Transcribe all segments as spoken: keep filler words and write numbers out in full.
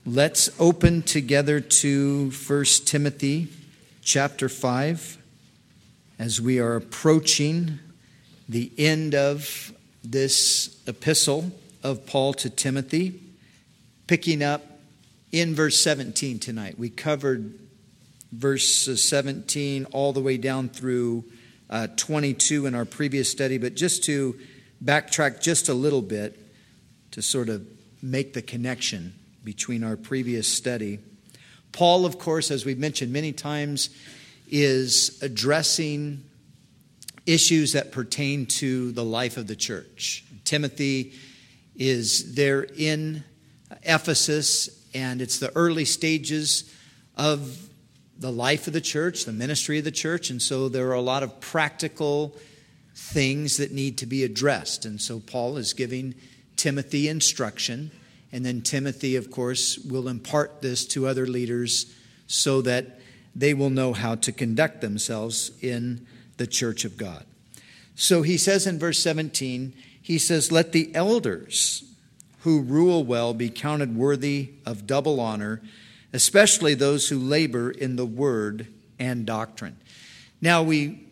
Let's open together to First Timothy chapter five as we are approaching the end of this epistle of Paul to Timothy, picking up in verse seventeen tonight. We covered verse seventeen all the way down through uh, twenty-two in our previous study, but just to backtrack just a little bit to sort of make the connection between our previous study. Paul, of course, as we've mentioned many times, is addressing issues that pertain to the life of the church. Timothy is there in Ephesus, and it's the early stages of the life of the church, the ministry of the church, and so there are a lot of practical things that need to be addressed. And so Paul is giving Timothy instruction. And then Timothy, of course, will impart this to other leaders so that they will know how to conduct themselves in the church of God. So he says in verse seventeen, he says, "Let the elders who rule well be counted worthy of double honor, especially those who labor in the word and doctrine." Now, we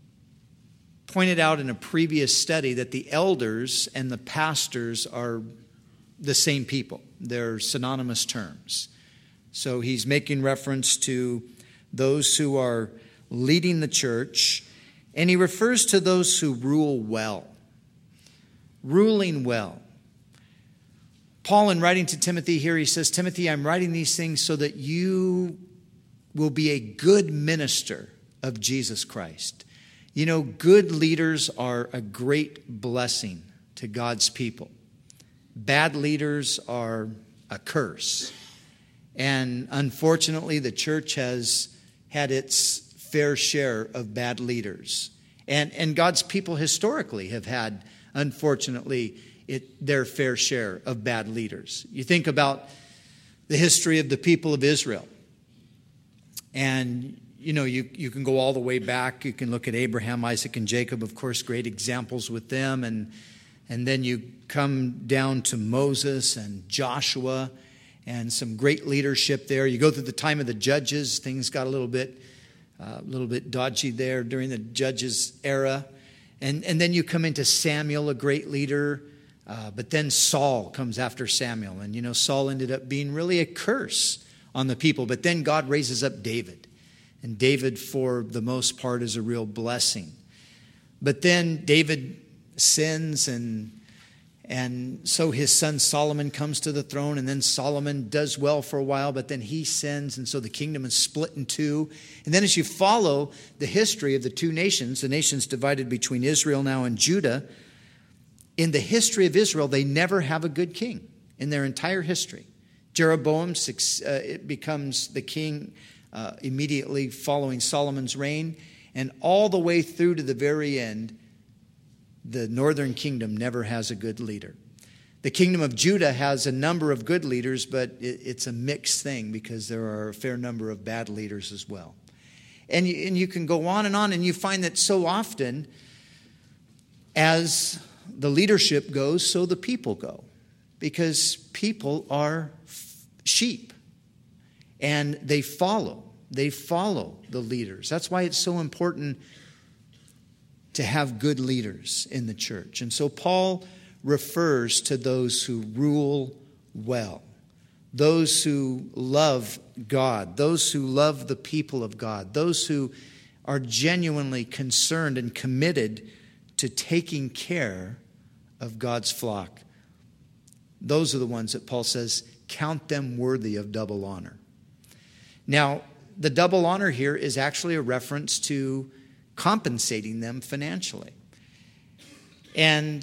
pointed out in a previous study that the elders and the pastors are the same people. They're synonymous terms. So he's making reference to those who are leading the church, and he refers to those who rule well. Ruling well. Paul, in writing to Timothy here, he says, "Timothy, I'm writing these things so that you will be a good minister of Jesus Christ." You know, good leaders are a great blessing to God's people. Bad leaders are a curse. And unfortunately, the church has had its fair share of bad leaders. And, and God's people historically have had, unfortunately, it, their fair share of bad leaders. You think about the history of the people of Israel. And, you know, you, you can go all the way back. You can look at Abraham, Isaac, and Jacob, of course, great examples with them. And And then you come down to Moses and Joshua and some great leadership there. You go through the time of the judges. Things got a little bit uh, a little bit dodgy there during the judges era. And, and then you come into Samuel, a great leader. Uh, but then Saul comes after Samuel. And, you know, Saul ended up being really a curse on the people. But then God raises up David. And David, for the most part, is a real blessing. But then David sins, and and so his son Solomon comes to the throne, and then Solomon does well for a while, but then he sins, and so the kingdom is split in two. And then as you follow the history of the two nations, the nations divided between Israel now and Judah, in the history of Israel, they never have a good king in their entire history. Jeroboam uh, it becomes the king uh, immediately following Solomon's reign, and all the way through to the very end, the northern kingdom never has a good leader. The kingdom of Judah has a number of good leaders, but it's a mixed thing because there are a fair number of bad leaders as well. And you, and you can go on and on, and you find that so often as the leadership goes, so the people go. Because people are sheep, and they follow. They follow the leaders. That's why it's so important to have good leaders in the church. And so Paul refers to those who rule well, those who love God, those who love the people of God, those who are genuinely concerned and committed to taking care of God's flock. Those are the ones that Paul says, count them worthy of double honor. Now, the double honor here is actually a reference to compensating them financially. And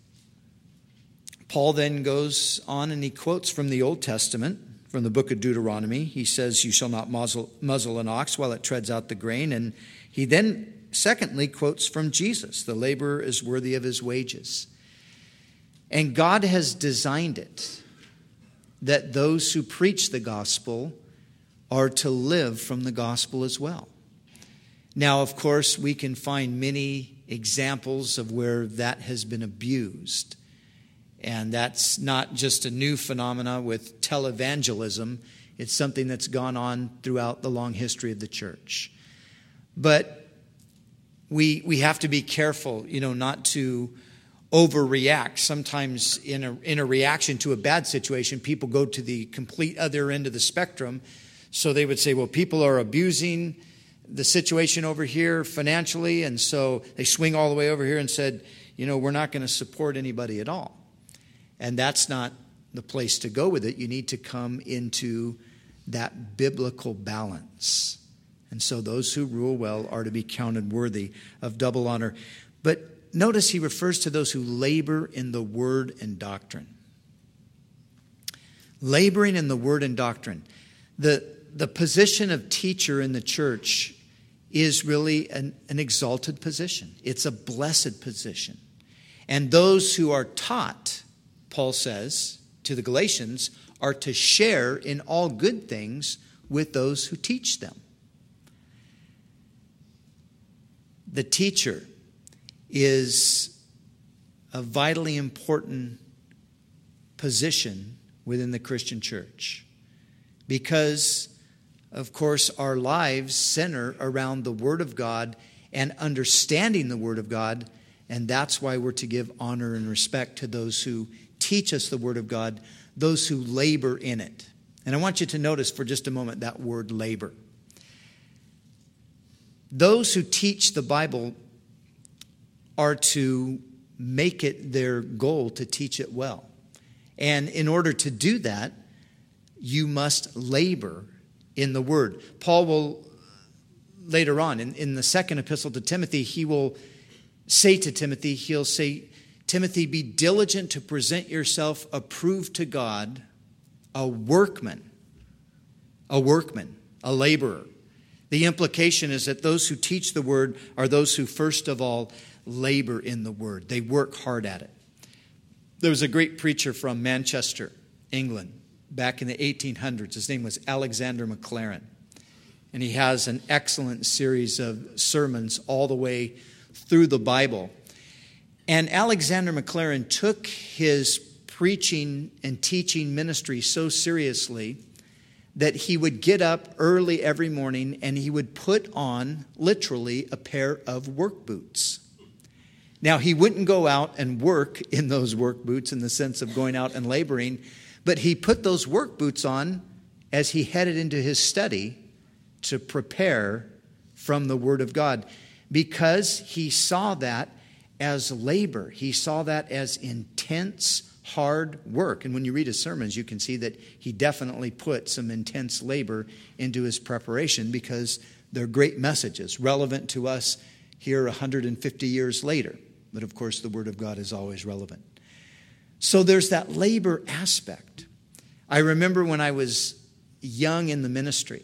Paul then goes on and he quotes from the Old Testament, from the book of Deuteronomy. He says, "You shall not muzzle, muzzle an ox while it treads out the grain." And he then, secondly, quotes from Jesus, "The laborer is worthy of his wages." And God has designed it that those who preach the gospel are to live from the gospel as well. Now, of course, we can find many examples of where that has been abused. And that's not just a new phenomena with televangelism. It's something that's gone on throughout the long history of the church. But we we have to be careful, you know, not to overreact. Sometimes in a in a reaction to a bad situation, people go to the complete other end of the spectrum. So they would say, well, people are abusing the situation over here financially, and so they swing all the way over here and said, you know, we're not going to support anybody at all. And that's not the place to go with it. You need to come into that biblical balance. And so those who rule well are to be counted worthy of double honor. But notice he refers to those who labor in the word and doctrine. Laboring in the word and doctrine. The, the position of teacher in the church is really an, an exalted position. It's a blessed position. And those who are taught, Paul says to the Galatians, are to share in all good things with those who teach them. The teacher is a vitally important position within the Christian church because, of course, our lives center around the Word of God and understanding the Word of God, and that's why we're to give honor and respect to those who teach us the Word of God, those who labor in it. And I want you to notice for just a moment that word labor. Those who teach the Bible are to make it their goal to teach it well. And in order to do that, you must labor in the Word. Paul will, later on, in, in the second epistle to Timothy, he will say to Timothy, he'll say, Timothy, be diligent to present yourself approved to God, a workman, a workman, a laborer. The implication is that those who teach the Word are those who, first of all, labor in the Word. They work hard at it. There was a great preacher from Manchester, England, back in the eighteen hundreds. His name was Alexander Maclaren. And he has an excellent series of sermons all the way through the Bible. And Alexander Maclaren took his preaching and teaching ministry so seriously that he would get up early every morning and he would put on, literally, a pair of work boots. Now, he wouldn't go out and work in those work boots in the sense of going out and laboring, but he put those work boots on as he headed into his study to prepare from the Word of God, because he saw that as labor. He saw that as intense, hard work. And when you read his sermons, you can see that he definitely put some intense labor into his preparation, because they're great messages, relevant to us here one hundred fifty years later. But of course, the Word of God is always relevant. So there's that labor aspect. I remember when I was young in the ministry,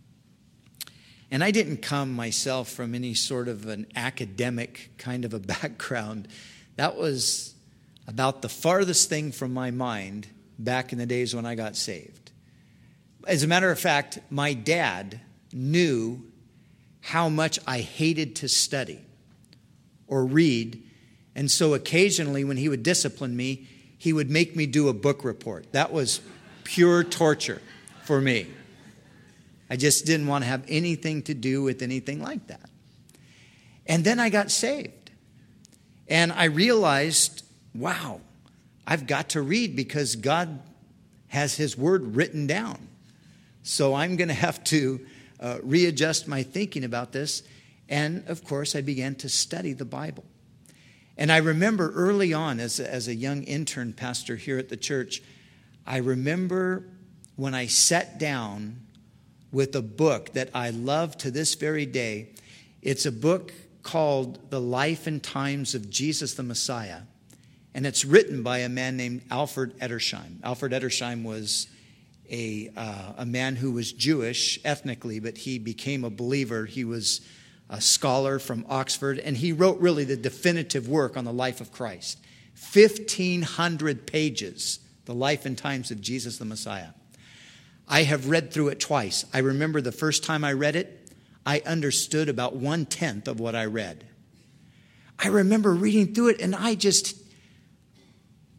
and I didn't come myself from any sort of an academic kind of a background. That was about the farthest thing from my mind back in the days when I got saved. As a matter of fact, my dad knew how much I hated to study or read. And so occasionally when he would discipline me, he would make me do a book report. That was pure torture for me. I just didn't want to have anything to do with anything like that. And then I got saved. And I realized, wow, I've got to read because God has His Word written down. So I'm going to have to uh, readjust my thinking about this. And of course, I began to study the Bible. And I remember early on, as a, as a young intern pastor here at the church, I remember when I sat down with a book that I love to this very day. It's a book called The Life and Times of Jesus the Messiah. And it's written by a man named Alfred Edersheim. Alfred Edersheim was a, uh, a man who was Jewish ethnically, but he became a believer. He was a scholar from Oxford, and he wrote really the definitive work on the life of Christ. fifteen hundred pages, The Life and Times of Jesus the Messiah. I have read through it twice. I remember the first time I read it, I understood about one-tenth of what I read. I remember reading through it, and I just,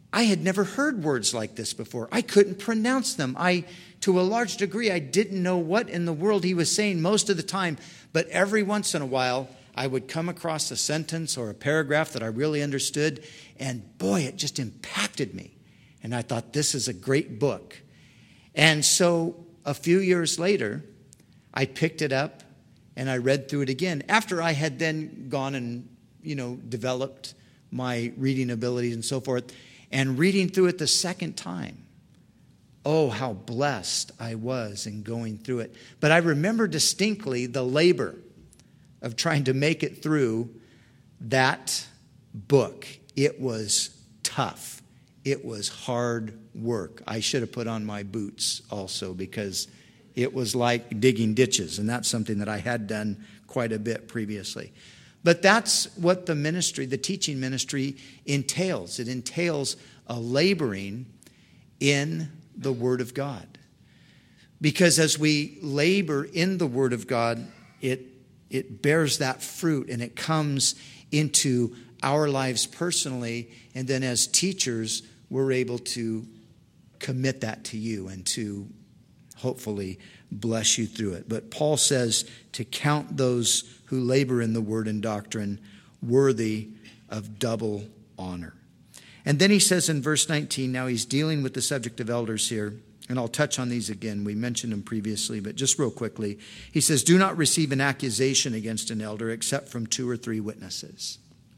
I had never heard words like this before. I couldn't pronounce them. I, to a large degree, I didn't know what in the world he was saying most of the time. But every once in a while, I would come across a sentence or a paragraph that I really understood. And boy, it just impacted me. And I thought, this is a great book. And so a few years later, I picked it up and I read through it again. After I had then gone and, you know, developed my reading abilities and so forth. And reading through it the second time, oh, how blessed I was in going through it. But I remember distinctly the labor of trying to make it through that book. It was tough. It was hard work. I should have put on my boots also, because it was like digging ditches, and that's something that I had done quite a bit previously. But that's what the ministry, the teaching ministry, entails. It entails a laboring in the Word of God. Because as we labor in the Word of God, it, it bears that fruit and it comes into our lives personally. And then as teachers, we're able to commit that to you and to hopefully bless you through it. But Paul says to count those who labor in the word and doctrine worthy of double honor. And then he says in verse nineteen, now he's dealing with the subject of elders here, and I'll touch on these again. We mentioned them previously, but just real quickly. He says, do not receive an accusation against an elder except from two or three witnesses.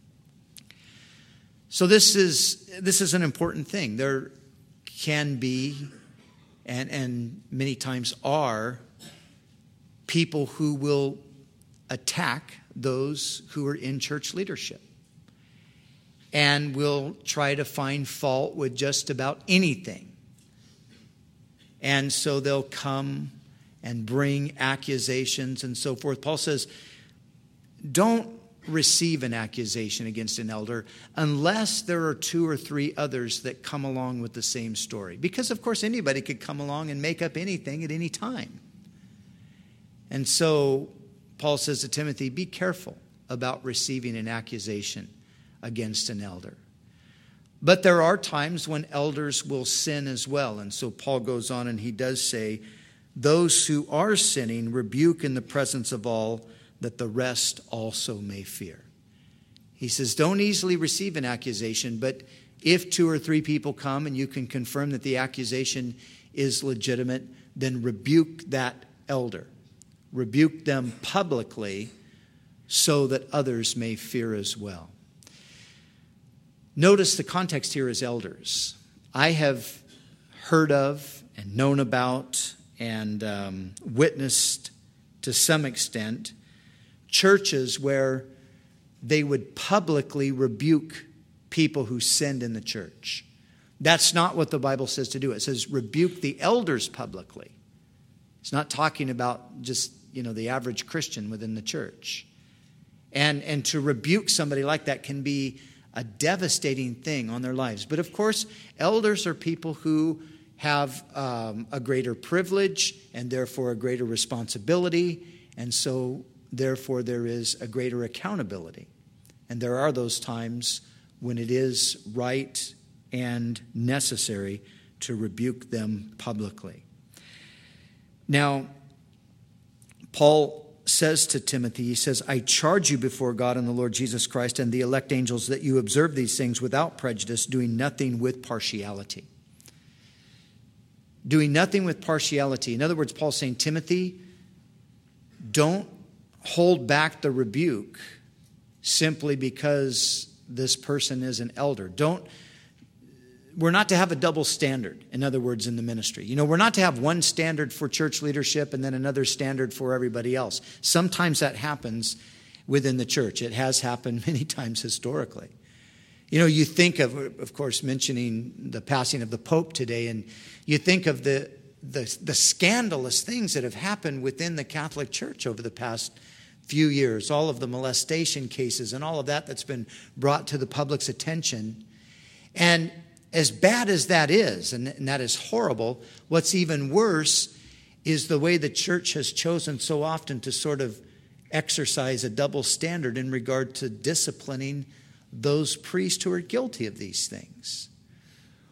So this is this is an important thing. There can be, and, and many times are, people who will attack those who are in church leadership and will try to find fault with just about anything. And so they'll come and bring accusations and so forth. Paul says, don't receive an accusation against an elder unless there are two or three others that come along with the same story. Because, of course, anybody could come along and make up anything at any time. And so Paul says to Timothy, be careful about receiving an accusation against an elder. But there are times when elders will sin as well. And so Paul goes on and he does say, those who are sinning rebuke in the presence of all, that the rest also may fear. He says, don't easily receive an accusation, but if two or three people come and you can confirm that the accusation is legitimate, then rebuke that elder. Rebuke them publicly so that others may fear as well. Notice the context here is elders. I have heard of and known about and um, witnessed to some extent churches where they would publicly rebuke people who sinned in the church. That's not what the Bible says to do. It says rebuke the elders publicly. It's not talking about just, you know, the average Christian within the church. And, and to rebuke somebody like that can be a devastating thing on their lives. But of course, elders are people who have um, a greater privilege and therefore a greater responsibility. And so, therefore, there is a greater accountability. And there are those times when it is right and necessary to rebuke them publicly. Now, Paul says to Timothy, he says, I charge you before God and the Lord Jesus Christ and the elect angels that you observe these things without prejudice, doing nothing with partiality. Doing nothing with partiality. In other words, Paul's saying, Timothy, don't hold back the rebuke simply because this person is an elder. Don't, we're not to have a double standard, in other words, in the ministry. You know, we're not to have one standard for church leadership and then another standard for everybody else. Sometimes that happens within the church. It has happened many times historically. You know, you think of, of course, mentioning the passing of the Pope today, and you think of the, the, the scandalous things that have happened within the Catholic Church over the past few years, all of the molestation cases and all of that that's been brought to the public's attention. And as bad as that is, and, and that is horrible, what's even worse is the way the church has chosen so often to sort of exercise a double standard in regard to disciplining those priests who are guilty of these things.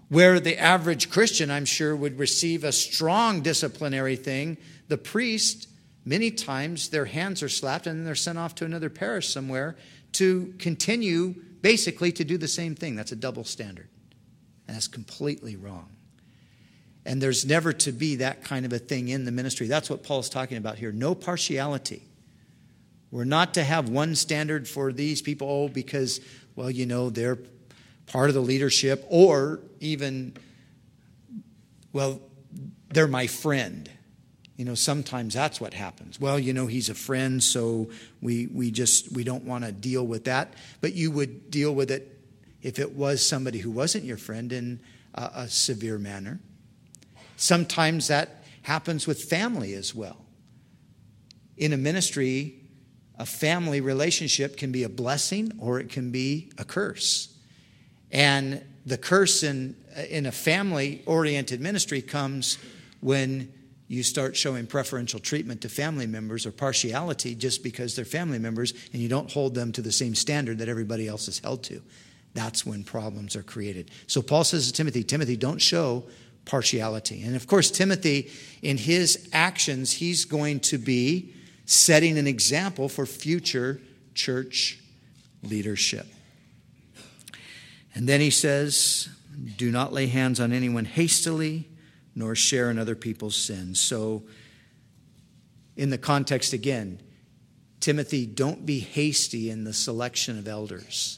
Where the average Christian, I'm sure, would receive a strong disciplinary thing, the priest, many times their hands are slapped and then they're sent off to another parish somewhere to continue basically to do the same thing. That's a double standard. And that's completely wrong. And there's never to be that kind of a thing in the ministry. That's what Paul's talking about here. No partiality. We're not to have one standard for these people, oh, because, well, you know, they're part of the leadership, or even, well, they're my friend. You know, sometimes that's what happens. Well, you know, he's a friend, so we we just, we don't want to deal with that. But you would deal with it if it was somebody who wasn't your friend in a, a severe manner. Sometimes that happens with family as well. In a ministry, a family relationship can be a blessing or it can be a curse. And the curse in, in a family-oriented ministry comes when you start showing preferential treatment to family members or partiality just because they're family members and you don't hold them to the same standard that everybody else is held to. That's when problems are created. So Paul says to Timothy, Timothy, don't show partiality. And of course, Timothy, in his actions, he's going to be setting an example for future church leadership. And then he says, do not lay hands on anyone hastily, nor share in other people's sins. So, in the context again, Timothy, don't be hasty in the selection of elders.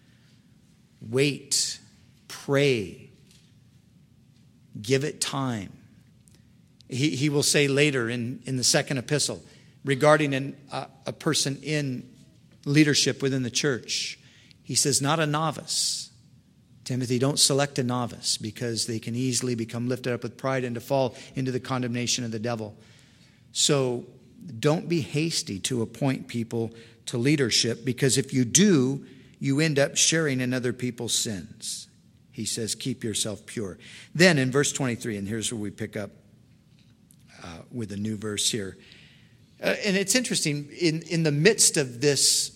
Wait, pray, give it time. He, he will say later in, in the second epistle, regarding an, uh, a person in leadership within the church, he says, not a novice. Timothy, don't select a novice because they can easily become lifted up with pride and to fall into the condemnation of the devil. So don't be hasty to appoint people to leadership, because if you do, you end up sharing in other people's sins. He says, keep yourself pure. Then in verse twenty-three, and here's where we pick up uh, with a new verse here. Uh, and it's interesting, in, in the midst of this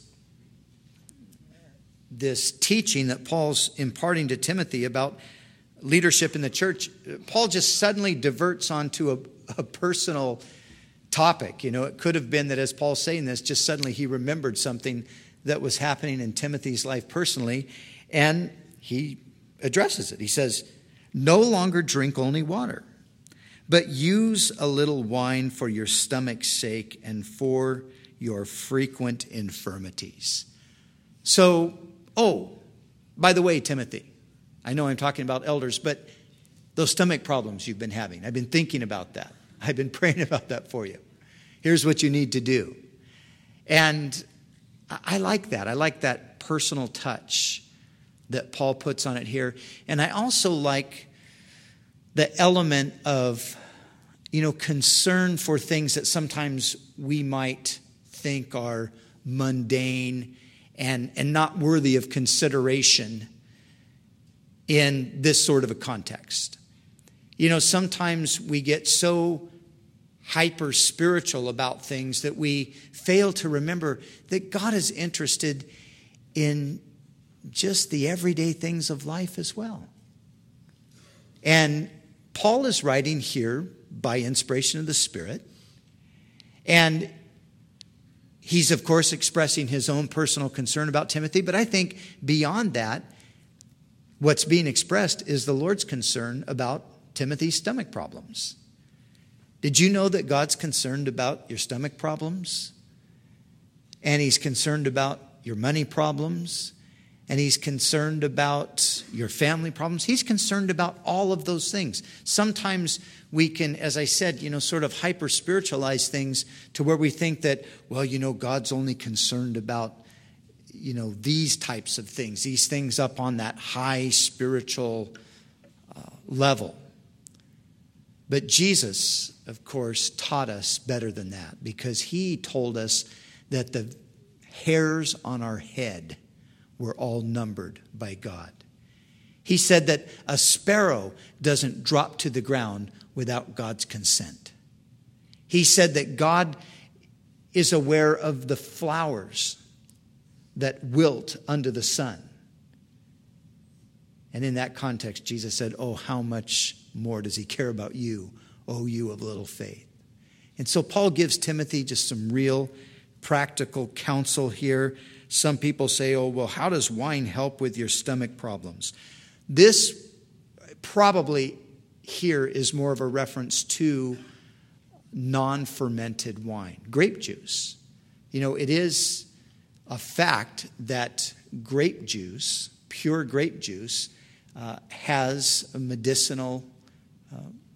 this teaching that Paul's imparting to Timothy about leadership in the church, Paul just suddenly diverts onto a, a personal topic. You know, it could have been that as Paul's saying this, just suddenly he remembered something that was happening in Timothy's life personally, and he addresses it. He says, no longer drink only water, but use a little wine for your stomach's sake and for your frequent infirmities. So, oh, by the way, Timothy, I know I'm talking about elders, but those stomach problems you've been having, I've been thinking about that. I've been praying about that for you. Here's what you need to do. And I like that. I like that personal touch that Paul puts on it here. And I also like the element of, you know, concern for things that sometimes we might think are mundane and, and not worthy of consideration in this sort of a context. You know, sometimes we get so hyper spiritual about things that we fail to remember that God is interested in just the everyday things of life as well. And Paul is writing here by inspiration of the Spirit. And he's, of course, expressing his own personal concern about Timothy. But I think beyond that, what's being expressed is the Lord's concern about Timothy's stomach problems. Did you know that God's concerned about your stomach problems? And he's concerned about your money problems? And he's concerned about your family problems? He's concerned about all of those things. Sometimes we can, as I said, you know, sort of hyper-spiritualize things to where we think that, well, you know, God's only concerned about, you know, these types of things, these things up on that high spiritual uh, level. But Jesus, of course, taught us better than that, because he told us that the hairs on our head were all numbered by God. He said that a sparrow doesn't drop to the ground without God's consent. He said that God is aware of the flowers that wilt under the sun. And in that context, Jesus said, oh, how much more does he care about you, oh, you of little faith? And so Paul gives Timothy just some real practical counsel here. Some people say, oh, well, how does wine help with your stomach problems? This probably here is more of a reference to non-fermented wine, grape juice. You know, it is a fact that grape juice, pure grape juice, uh, has a medicinal uh,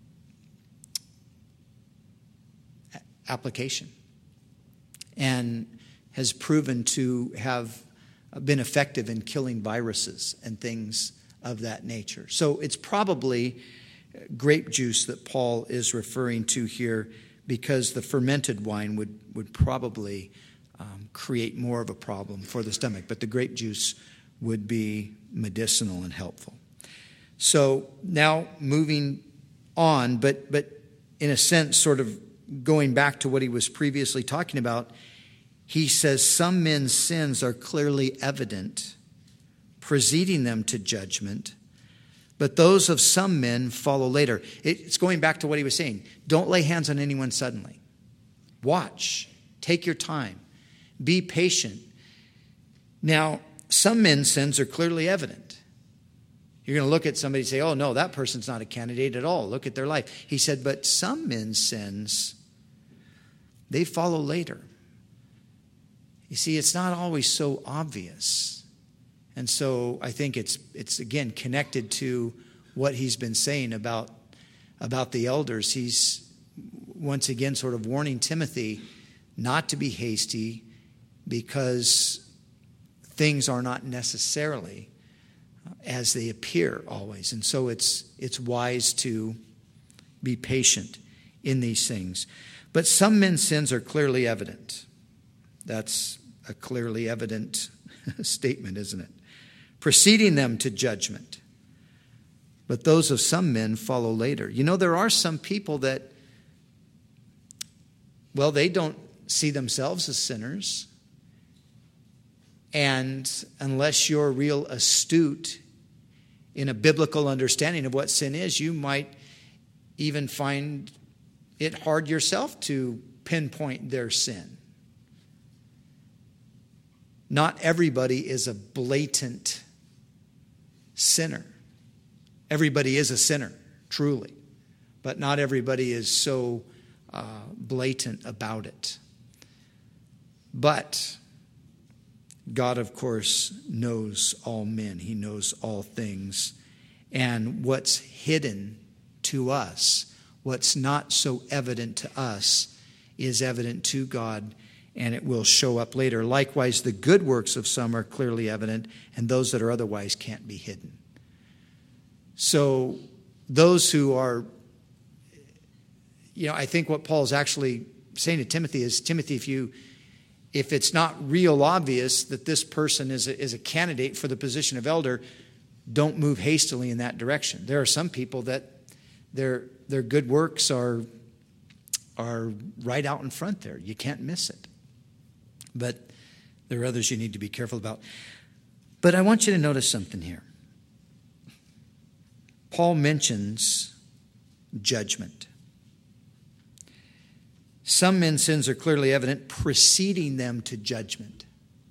application and has proven to have been effective in killing viruses and things of that nature. So it's probably grape juice that Paul is referring to here, because the fermented wine would, would probably um, create more of a problem for the stomach. But the grape juice would be medicinal and helpful. So now moving on, but but in a sense sort of going back to what he was previously talking about, he says some men's sins are clearly evident, preceding them to judgment, but those of some men follow later. It's going back to what he was saying. Don't lay hands on anyone suddenly. Watch. Take your time. Be patient. Now, some men's sins are clearly evident. You're going to look at somebody and say, oh, no, that person's not a candidate at all. Look at their life. He said, but some men's sins, they follow later. You see, it's not always so obvious. And so I think it's, it's again, connected to what he's been saying about, about the elders. He's, once again, sort of warning Timothy not to be hasty, because things are not necessarily as they appear always. And so it's it's wise to be patient in these things. But some men's sins are clearly evident. That's a clearly evident statement, isn't it? Preceding them to judgment. But those of some men follow later. You know, there are some people that, well, they don't see themselves as sinners. And unless you're real astute in a biblical understanding of what sin is, you might even find it hard yourself to pinpoint their sin. Not everybody is a blatant sinner. Everybody is a sinner, truly. But not everybody is so uh, blatant about it. But God, of course, knows all men. He knows all things. And what's hidden to us, what's not so evident to us, is evident to God, and it will show up later. Likewise, the good works of some are clearly evident, and those that are otherwise can't be hidden. So those who are, you know, I think what Paul's actually saying to Timothy is, Timothy, if you If it's not real obvious that this person is a, is a candidate for the position of elder, don't move hastily in that direction. There are some people that their their good works are, are right out in front there. You can't miss it. But there are others you need to be careful about. But I want you to notice something here. Paul mentions judgment. Some men's sins are clearly evident, preceding them to judgment.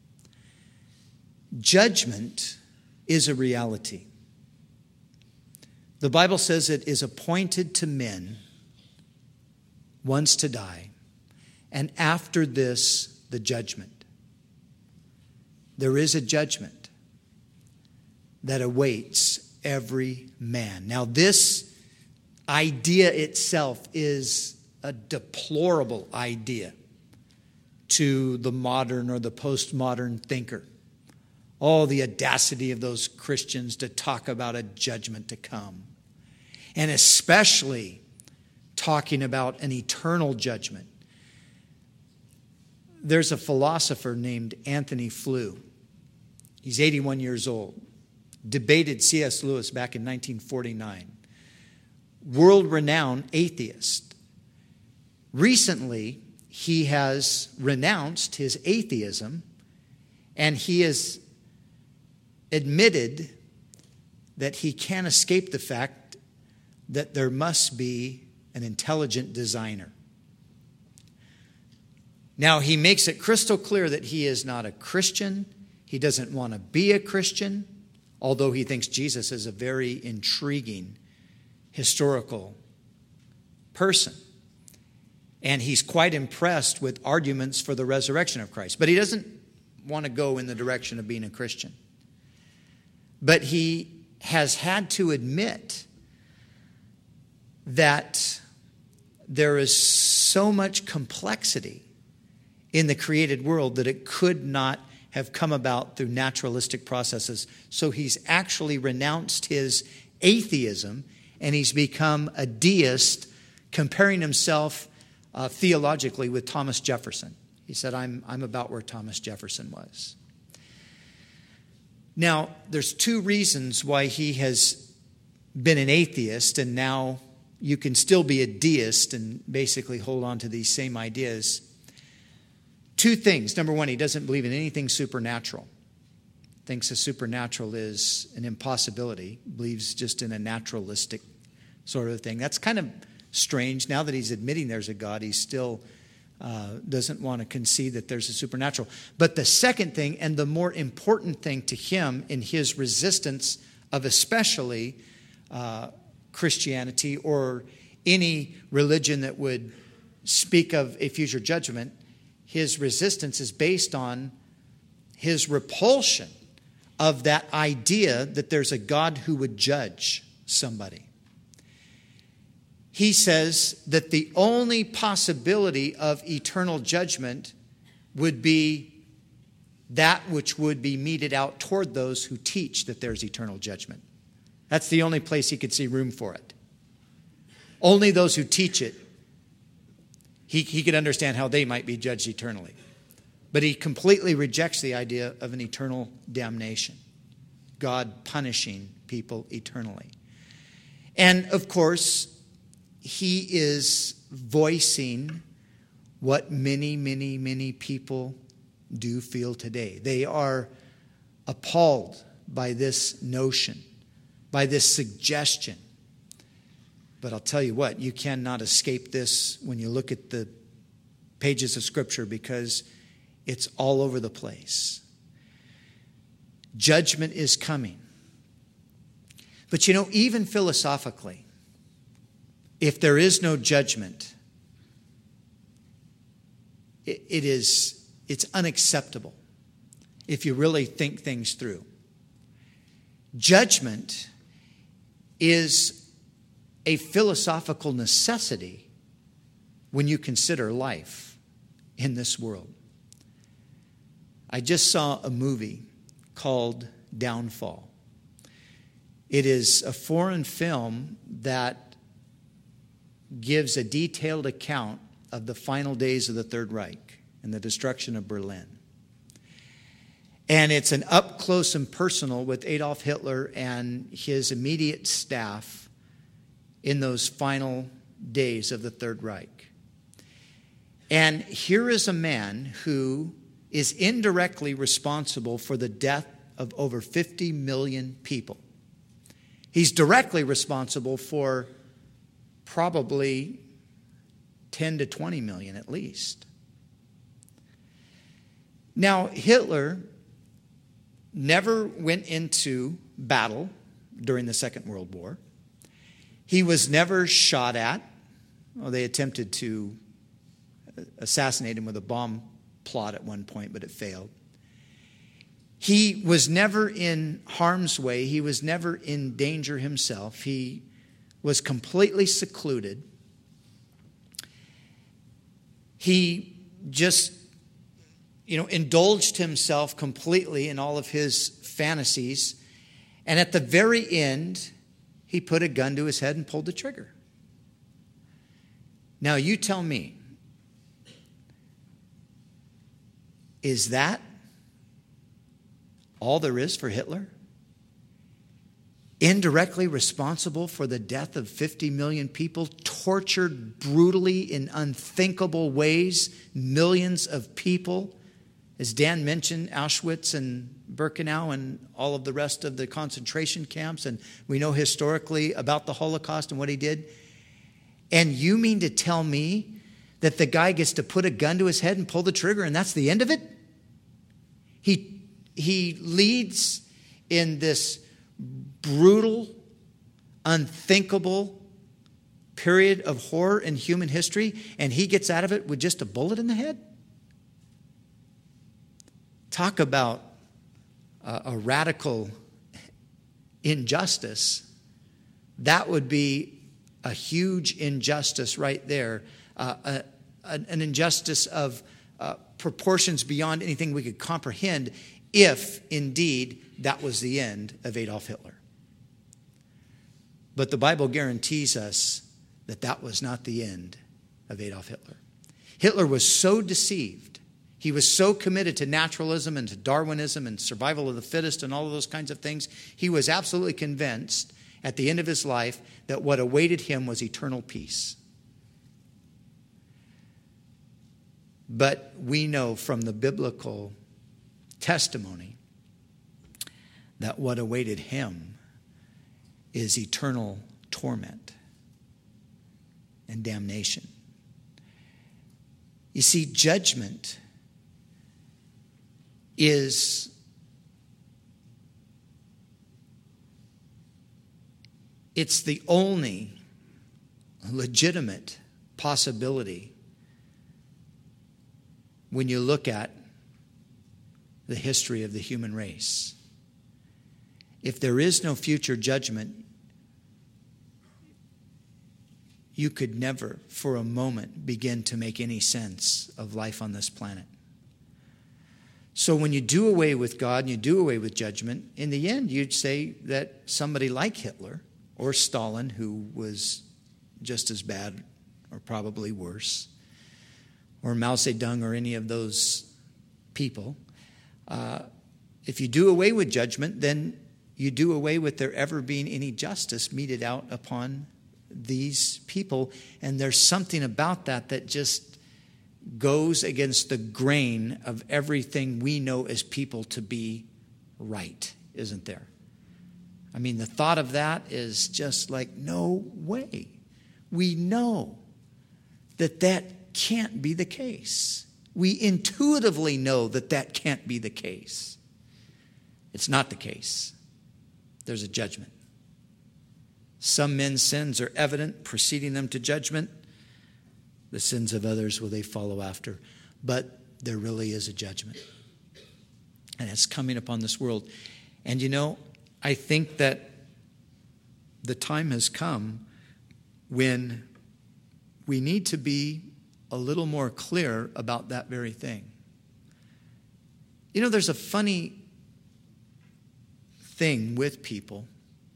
Judgment is a reality. The Bible says it is appointed to men once to die, and after this, the judgment. There is a judgment that awaits every man. Now, this idea itself is a deplorable idea to the modern or the postmodern thinker. Oh, the audacity of those Christians to talk about a judgment to come. And especially talking about an eternal judgment. There's a philosopher named Anthony Flew. He's eighty-one years old. Debated C S Lewis back in nineteen forty-nine. World-renowned atheist. Recently, he has renounced his atheism, and he has admitted that he can't escape the fact that there must be an intelligent designer. Now, he makes it crystal clear that he is not a Christian. He doesn't want to be a Christian, although he thinks Jesus is a very intriguing historical person. And he's quite impressed with arguments for the resurrection of Christ. But he doesn't want to go in the direction of being a Christian. But he has had to admit that there is so much complexity in the created world that it could not have come about through naturalistic processes. So he's actually renounced his atheism and he's become a deist, comparing himself uh, theologically with Thomas Jefferson. He said, I'm, I'm about where Thomas Jefferson was. Now, there's two reasons why he has been an atheist, and now you can still be a deist and basically hold on to these same ideas. Two things. Number one, he doesn't believe in anything supernatural. Thinks the supernatural is an impossibility. Believes just in a naturalistic sort of thing. That's kind of strange. Now that he's admitting there's a God, he still uh, doesn't want to concede that there's a supernatural. But the second thing, and the more important thing to him in his resistance of especially uh, Christianity or any religion that would speak of a future judgment, his resistance is based on his repulsion of that idea that there's a God who would judge somebody. He says that the only possibility of eternal judgment would be that which would be meted out toward those who teach that there's eternal judgment. That's the only place he could see room for it. Only those who teach it, he, he could understand how they might be judged eternally. But he completely rejects the idea of an eternal damnation, God punishing people eternally. And of course, he is voicing what many, many, many people do feel today. They are appalled by this notion, by this suggestion. But I'll tell you what, you cannot escape this when you look at the pages of Scripture, because it's all over the place. Judgment is coming. But you know, even philosophically, if there is no judgment, it, it is, it's unacceptable if you really think things through. Judgment is a philosophical necessity when you consider life in this world. I just saw a movie called Downfall. It is a foreign film that gives a detailed account of the final days of the Third Reich and the destruction of Berlin. And it's an up close and personal with Adolf Hitler and his immediate staff in those final days of the Third Reich. And here is a man who is indirectly responsible for the death of over fifty million people. He's directly responsible for probably ten to twenty million at least. Now, Hitler never went into battle during the Second World War. He was never shot at. Well, they attempted to assassinate him with a bomb plot at one point, but it failed. He was never in harm's way. He was never in danger himself. He was completely secluded. He just, you know, indulged himself completely in all of his fantasies. And at the very end, he put a gun to his head and pulled the trigger. Now, you tell me, is that all there is for Hitler? Indirectly responsible for the death of fifty million people, tortured brutally in unthinkable ways, millions of people As Dan mentioned, Auschwitz and Birkenau and all of the rest of the concentration camps, and we know historically about the Holocaust and what he did. And you mean to tell me that the guy gets to put a gun to his head and pull the trigger and that's the end of it? He, he leads in this brutal, unthinkable period of horror in human history, and he gets out of it with just a bullet in the head? Talk about a, a radical injustice. That would be a huge injustice right there. Uh, a, an injustice of uh, proportions beyond anything we could comprehend if, indeed, that was the end of Adolf Hitler. But the Bible guarantees us that that was not the end of Adolf Hitler. Hitler was so deceived. He was so committed to naturalism and to Darwinism and survival of the fittest and all of those kinds of things. He was absolutely convinced at the end of his life that what awaited him was eternal peace. But we know from the biblical testimony that what awaited him is eternal torment and damnation. You see, judgment is it's the only legitimate possibility when you look at the history of the human race. If there is no future judgment, you could never for a moment begin to make any sense of life on this planet. So when you do away with God and you do away with judgment, in the end you'd say that somebody like Hitler or Stalin, who was just as bad or probably worse, or Mao Zedong or any of those people, uh, if you do away with judgment, then you do away with there ever being any justice meted out upon these people. And there's something about that that just goes against the grain of everything we know as people to be right, isn't there? I mean, the thought of that is just like, no way. We know that that can't be the case. We intuitively know that that can't be the case. It's not the case. There's a judgment. Some men's sins are evident, preceding them to judgment. The sins of others will they follow after. But there really is a judgment. And it's coming upon this world. And you know, I think that the time has come when we need to be a little more clear about that very thing. You know, there's a funny thing with people,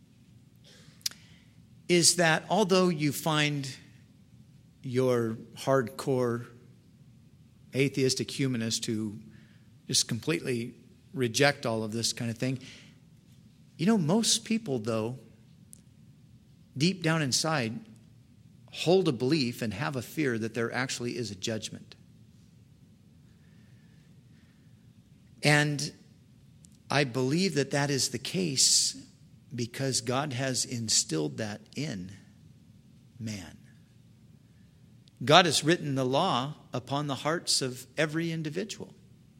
is that although you find your hardcore atheistic humanist who just completely reject all of this kind of thing, you know, most people, though, deep down inside, hold a belief and have a fear that there actually is a judgment. And I believe that that is the case because God has instilled that in man. God has written the law upon the hearts of every individual.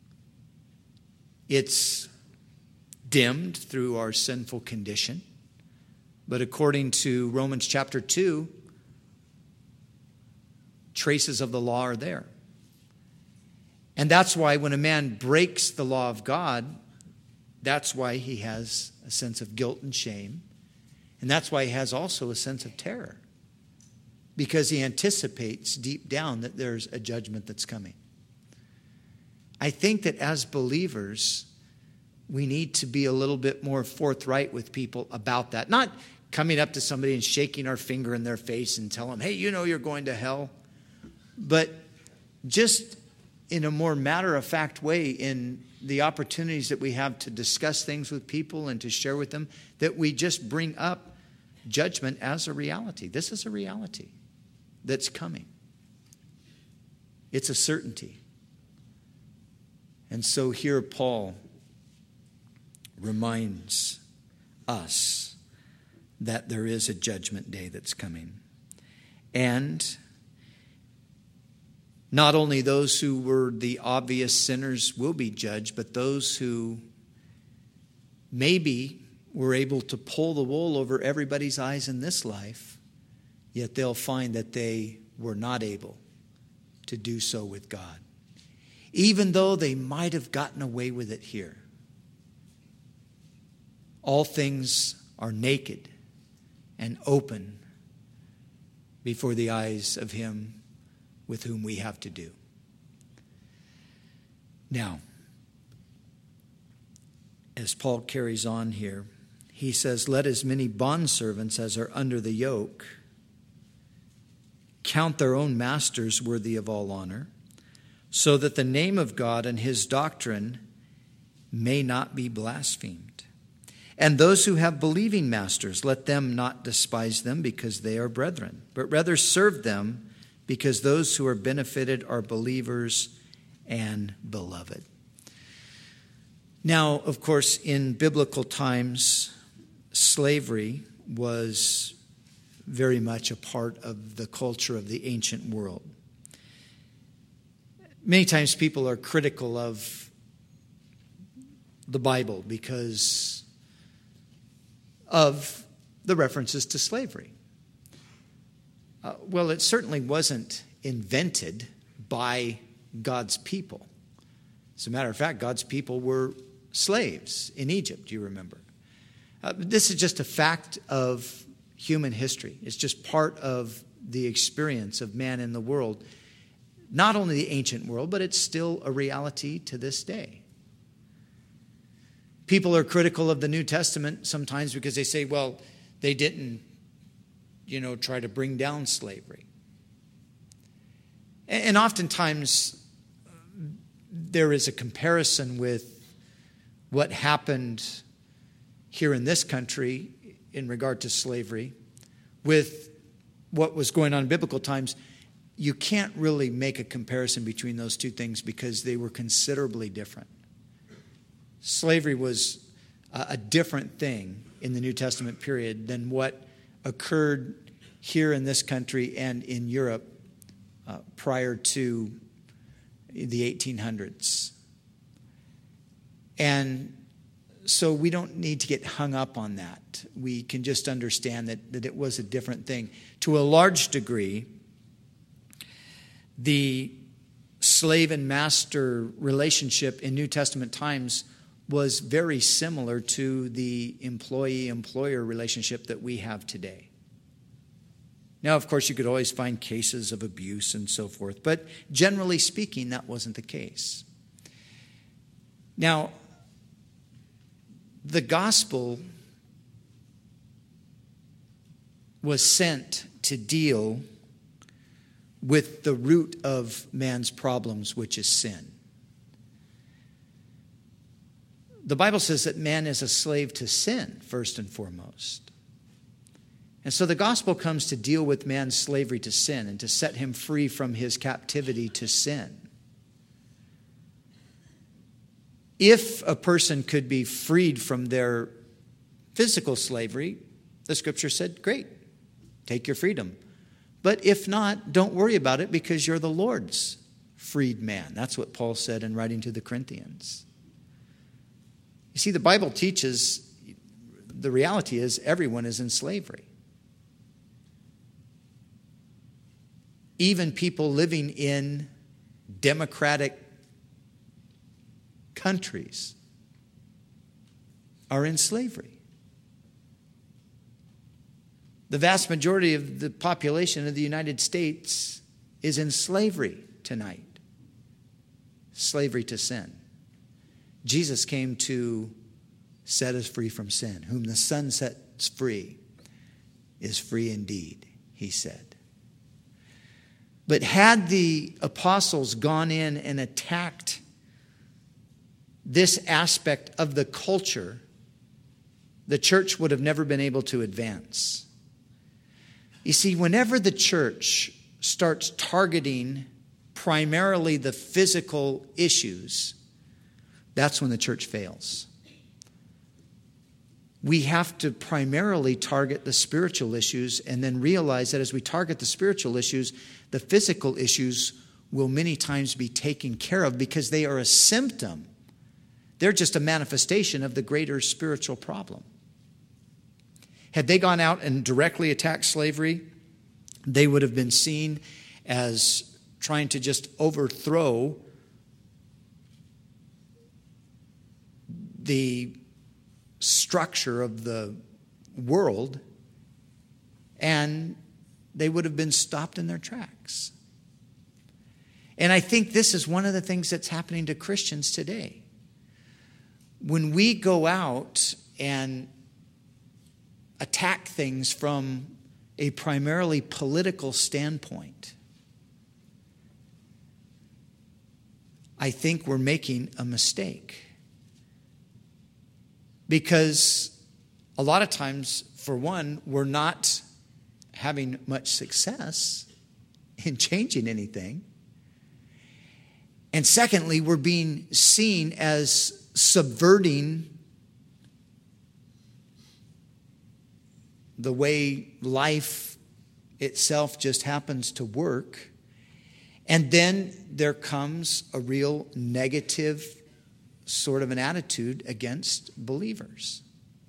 It's dimmed through our sinful condition. But according to Romans chapter two, traces of the law are there. And that's why when a man breaks the law of God, that's why he has a sense of guilt and shame. And that's why he has also a sense of terror. Because he anticipates deep down that there's a judgment that's coming. I think that as believers, we need to be a little bit more forthright with people about that. Not coming up to somebody and shaking our finger in their face and tell them, hey, you know you're going to hell. But just in a more matter-of-fact way, in the opportunities that we have to discuss things with people and to share with them, that we just bring up judgment as a reality. This is a reality that's coming. It's a certainty. And so here Paul reminds us that there is a judgment day that's coming. And not only those who were the obvious sinners will be judged, but those who maybe were able to pull the wool over everybody's eyes in this life, yet they'll find that they were not able to do so with God, even though they might have gotten away with it here. All things are naked and open before the eyes of Him with whom we have to do. Now, as Paul carries on here, he says, "Let as many bondservants as are under the yoke count their own masters worthy of all honor, so that the name of God and His doctrine may not be blasphemed. And those who have believing masters, let them not despise them because they are brethren, but rather serve them, because those who are benefited are believers and beloved." Now, of course, in biblical times, slavery was very much a part of the culture of the ancient world. Many times people are critical of the Bible because of the references to slavery. Uh, well, it certainly wasn't invented by God's people. As a matter of fact, God's people were slaves in Egypt, you remember. Uh, this is just a fact of human history. It's just part of the experience of man in the world. Not only the ancient world, but it's still a reality to this day. People are critical of the New Testament sometimes because they say, well, they didn't, you know, try to bring down slavery. And oftentimes there is a comparison with what happened here in this country in regard to slavery with what was going on in biblical times. You can't really make a comparison between those two things because they were considerably different. Slavery was a different thing in the New Testament period than what occurred here in this country and in Europe uh, prior to the eighteen hundreds. And so we don't need to get hung up on that. We can just understand that, that it was a different thing. To a large degree, the slave and master relationship in New Testament times was very similar to the employee-employer relationship that we have today. Now, of course, you could always find cases of abuse and so forth, but generally speaking, that wasn't the case. Now, the gospel was sent to deal with the root of man's problems, which is sin. The Bible says that man is a slave to sin, first and foremost. And so the gospel comes to deal with man's slavery to sin and to set him free from his captivity to sin. If a person could be freed from their physical slavery, the scripture said, great, take your freedom. But if not, don't worry about it because you're the Lord's freed man. That's what Paul said in writing to the Corinthians. You see, the Bible teaches the reality is everyone is in slavery. Even people living in democratic countries are in slavery. The vast majority of the population of the United States is in slavery tonight. Slavery to sin. Jesus came to set us free from sin. Whom the Son sets free is free indeed, he said. But had the apostles gone in and attacked this aspect of the culture, the church would have never been able to advance. You see, whenever the church starts targeting primarily the physical issues, that's when the church fails. We have to primarily target the spiritual issues and then realize that as we target the spiritual issues, the physical issues will many times be taken care of because they are a symptom. They're just a manifestation of the greater spiritual problem. Had they gone out and directly attacked slavery, they would have been seen as trying to just overthrow the structure of the world, and they would have been stopped in their tracks. And I think this is one of the things that's happening to Christians today. When we go out and attack things from a primarily political standpoint, I think we're making a mistake. Because a lot of times, for one, we're not having much success in changing anything. And secondly, we're being seen as subverting the way life itself just happens to work. And then there comes a real negative sort of an attitude against believers.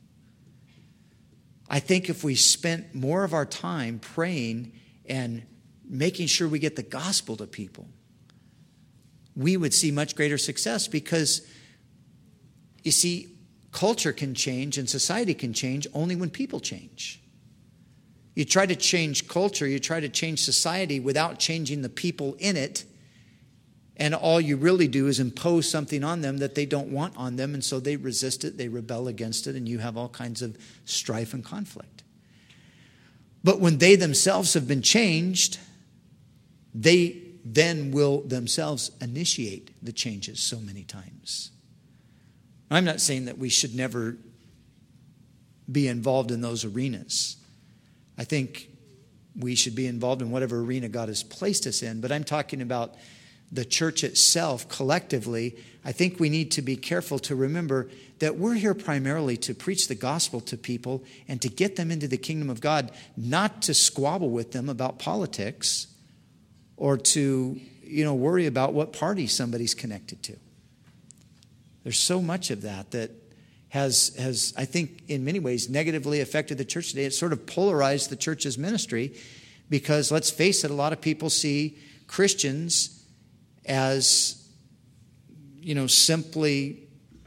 I think if we spent more of our time praying and making sure we get the gospel to people, we would see much greater success, because, you see, culture can change and society can change only when people change. You try to change culture, you try to change society without changing the people in it, and all you really do is impose something on them that they don't want on them, and so they resist it, they rebel against it, and you have all kinds of strife and conflict. But when they themselves have been changed, they then will themselves initiate the changes so many times. I'm not saying that we should never be involved in those arenas. I think we should be involved in whatever arena God has placed us in, but I'm talking about the church itself collectively. I think we need to be careful to remember that we're here primarily to preach the gospel to people and to get them into the kingdom of God, not to squabble with them about politics or to, you know, worry about what party somebody's connected to. There's so much of that that has, has, I think, in many ways negatively affected the church today. It sort of polarized the church's ministry because, let's face it, a lot of people see Christians as, you know, simply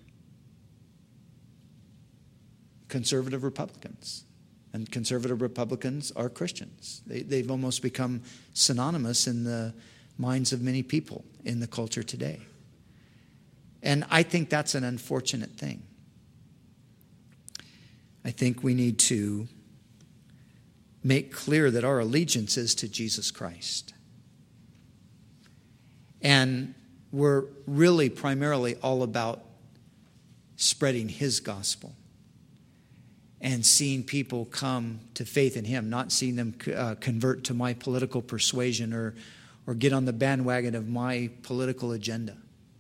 conservative Republicans. And conservative Republicans are Christians. They, they've almost become synonymous in the minds of many people in the culture today. And I think that's an unfortunate thing. I think we need to make clear that our allegiance is to Jesus Christ. And we're really primarily all about spreading His gospel and seeing people come to faith in Him, not seeing them uh, convert to my political persuasion or, or get on the bandwagon of my political agenda.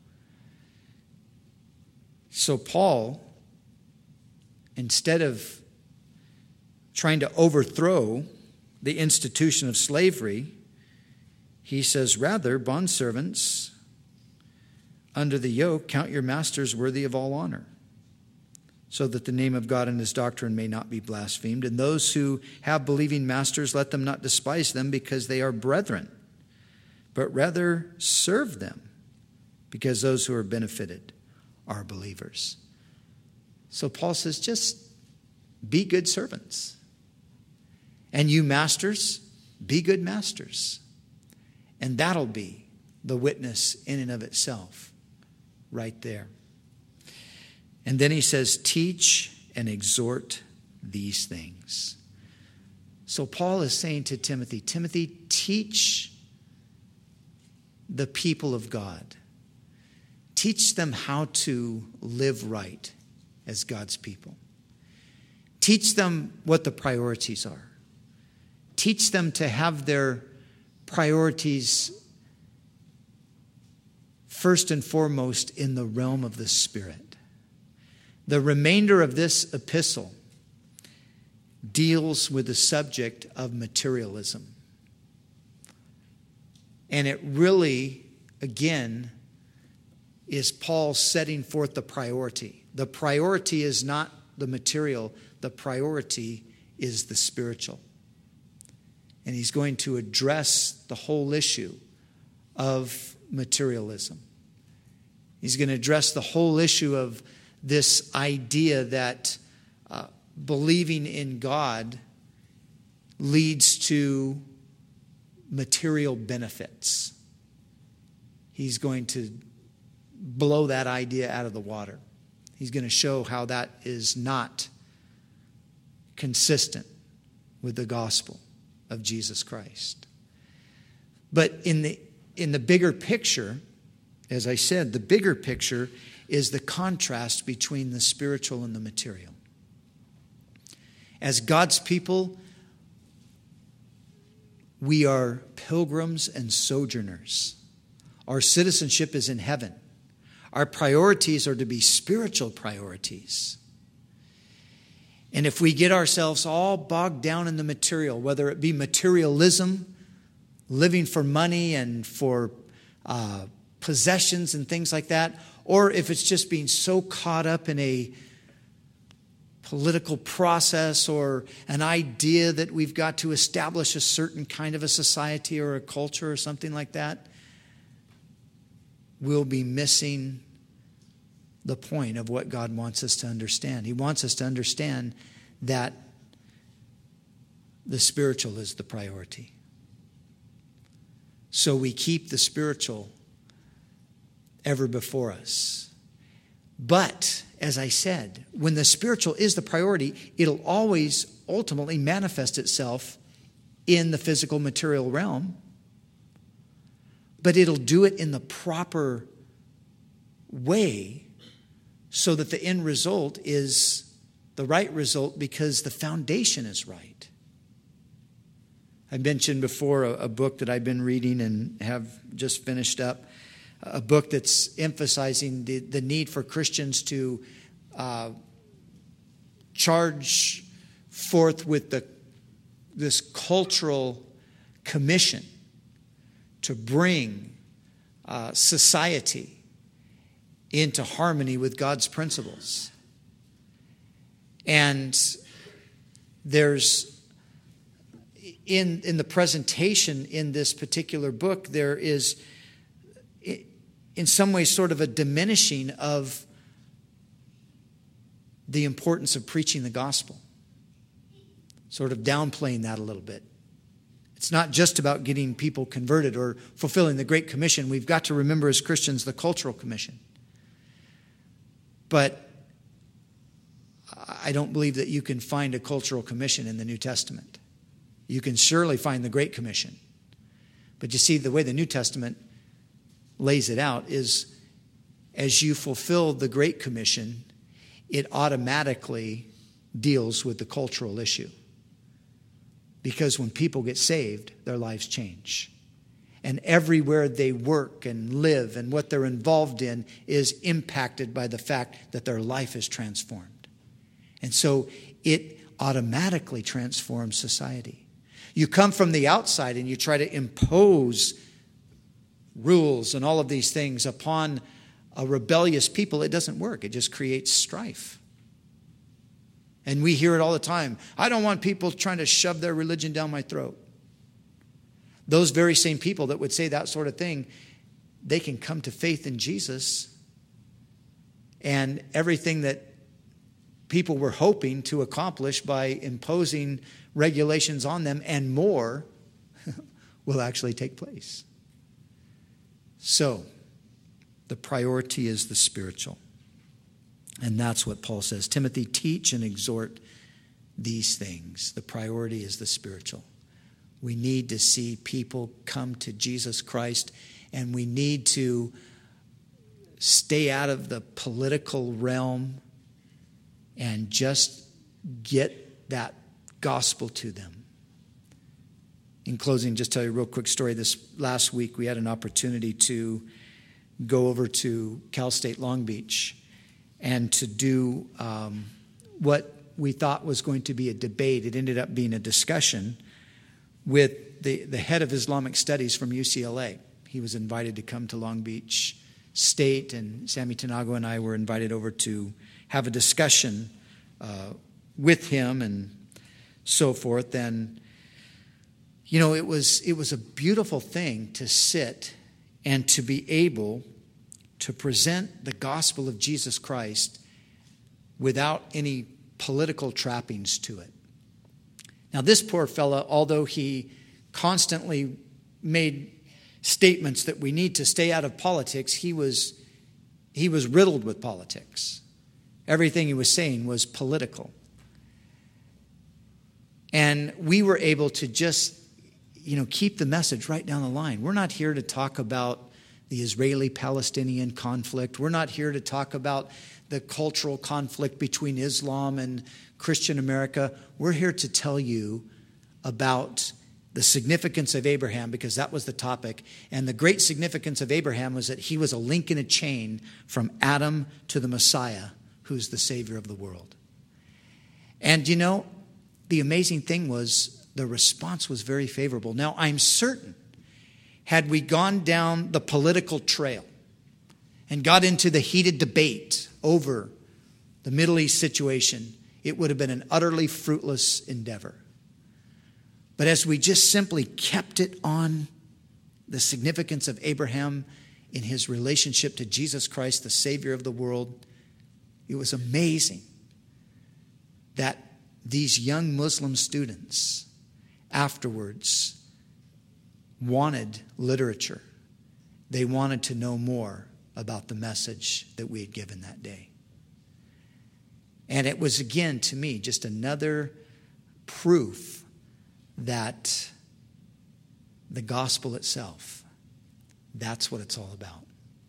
So Paul, instead of trying to overthrow the institution of slavery, he says, rather, bondservants, under the yoke, count your masters worthy of all honor, so that the name of God and His doctrine may not be blasphemed. And those who have believing masters, let them not despise them because they are brethren, but rather serve them, because those who are benefited are believers. So Paul says, just be good servants. And you masters, be good masters. And that'll be the witness in and of itself right there. And then he says, teach and exhort these things. So Paul is saying to Timothy, Timothy, teach the people of God. Teach them how to live right as God's people. Teach them what the priorities are. Teach them to have their priorities first and foremost in the realm of the Spirit. The remainder of this epistle deals with the subject of materialism. And it really, again, is Paul setting forth the priority. The priority is not the material. The priority is the spiritual. And he's going to address the whole issue of materialism. He's going to address the whole issue of this idea that uh, believing in God leads to material benefits. He's going to blow that idea out of the water. He's going to show how that is not consistent with the gospel of Jesus Christ. But in the in the bigger picture, as I said, the bigger picture is the contrast between the spiritual and the material. As God's people, we are pilgrims and sojourners. Our citizenship is in heaven. Our priorities are to be spiritual priorities. And if we get ourselves all bogged down in the material, whether it be materialism, living for money and for uh, possessions and things like that, or if it's just being so caught up in a political process or an idea that we've got to establish a certain kind of a society or a culture or something like that, we'll be missing the point of what God wants us to understand. He wants us to understand that the spiritual is the priority. So we keep the spiritual ever before us. But, as I said, when the spiritual is the priority, it'll always ultimately manifest itself in the physical material realm. But it'll do it in the proper way so that the end result is the right result because the foundation is right. I mentioned before a, a book that I've been reading and have just finished up, a book that's emphasizing the, the need for Christians to uh, charge forth with the this cultural commission to bring uh, society into harmony with God's principles. And there's in in the presentation in this particular book, there is in some ways sort of a diminishing of the importance of preaching the gospel. Sort of downplaying that a little bit. It's not just about getting people converted or fulfilling the Great Commission. We've got to remember as Christians the cultural commission. But I don't believe that you can find a cultural commission in the New Testament. You can surely find the Great Commission. But you see, the way the New Testament lays it out is as you fulfill the Great Commission, it automatically deals with the cultural issue. Because when people get saved, their lives change. And everywhere they work and live and what they're involved in is impacted by the fact that their life is transformed. And so it automatically transforms society. You come from the outside and you try to impose rules and all of these things upon a rebellious people. It doesn't work. It just creates strife. And we hear it all the time. I don't want people trying to shove their religion down my throat. Those very same people that would say that sort of thing, they can come to faith in Jesus, and everything that people were hoping to accomplish by imposing regulations on them and more will actually take place. So, the priority is the spiritual. And that's what Paul says. Timothy, teach and exhort these things. The priority is the spiritual. We need to see people come to Jesus Christ, and we need to stay out of the political realm and just get that gospel to them. In closing, just tell you a real quick story. This last week we had an opportunity to go over to Cal State Long Beach and to do um, what we thought was going to be a debate. It ended up being a discussion with the, the head of Islamic studies from U C L A. He was invited to come to Long Beach State, and Sammy Tanago and I were invited over to have a discussion uh, with him and so forth. And, you know, it was it was a beautiful thing to sit and to be able to present the gospel of Jesus Christ without any political trappings to it. Now, this poor fella, although he constantly made statements that we need to stay out of politics, he was he was riddled with politics. Everything he was saying was political. And we were able to just, you know, keep the message right down the line. We're not here to talk about the Israeli-Palestinian conflict. We're not here to talk about the cultural conflict between Islam and Christian America. We're here to tell you about the significance of Abraham, because that was the topic. And the great significance of Abraham was that he was a link in a chain from Adam to the Messiah, who's the Savior of the world. And you know, the amazing thing was the response was very favorable. Now, I'm certain, had we gone down the political trail and got into the heated debate over the Middle East situation, it would have been an utterly fruitless endeavor. But as we just simply kept it on the significance of Abraham in his relationship to Jesus Christ, the Savior of the world, it was amazing that these young Muslim students afterwards wanted literature. They wanted to know more about the message that we had given that day. And it was, again, to me, just another proof that the gospel itself, that's what it's all about.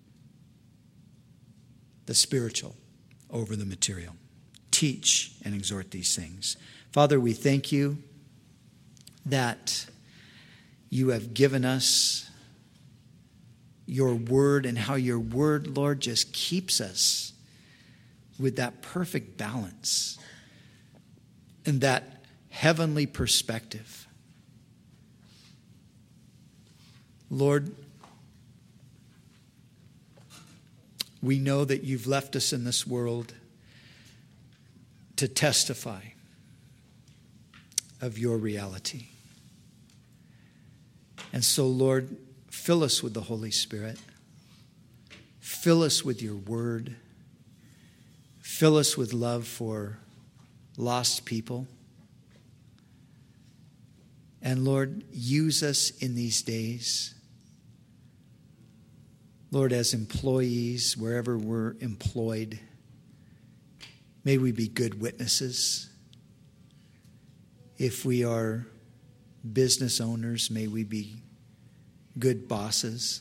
The spiritual over the material. Teach and exhort these things. Father, we thank you that you have given us your word, and how your word, Lord, just keeps us with that perfect balance and that heavenly perspective. Lord, we know that you've left us in this world to testify of your reality. And so, Lord, fill us with the Holy Spirit. Fill us with your word. Fill us with love for lost people. And Lord, use us in these days. Lord, as employees, wherever we're employed, may we be good witnesses. If we are business owners, may we be good bosses.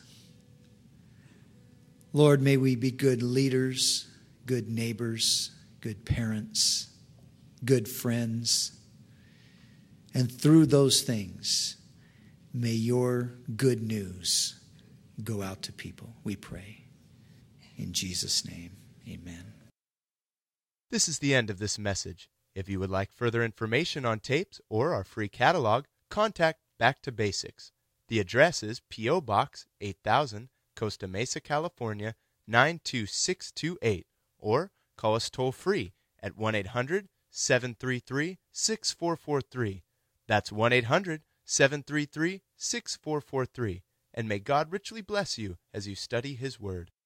Lord, may we be good leaders, good neighbors, good parents, good friends. And through those things, may your good news go out to people, we pray. In Jesus' name, amen. This is the end of this message. If you would like further information on tapes or our free catalog, contact Back to Basics. The address is P O. Box eight thousand, Costa Mesa, California, nine two six two eight, or call us toll-free at one eight hundred, seven three three, six four four three. That's one eight hundred, seven three three, six four four three. And may God richly bless you as you study His Word.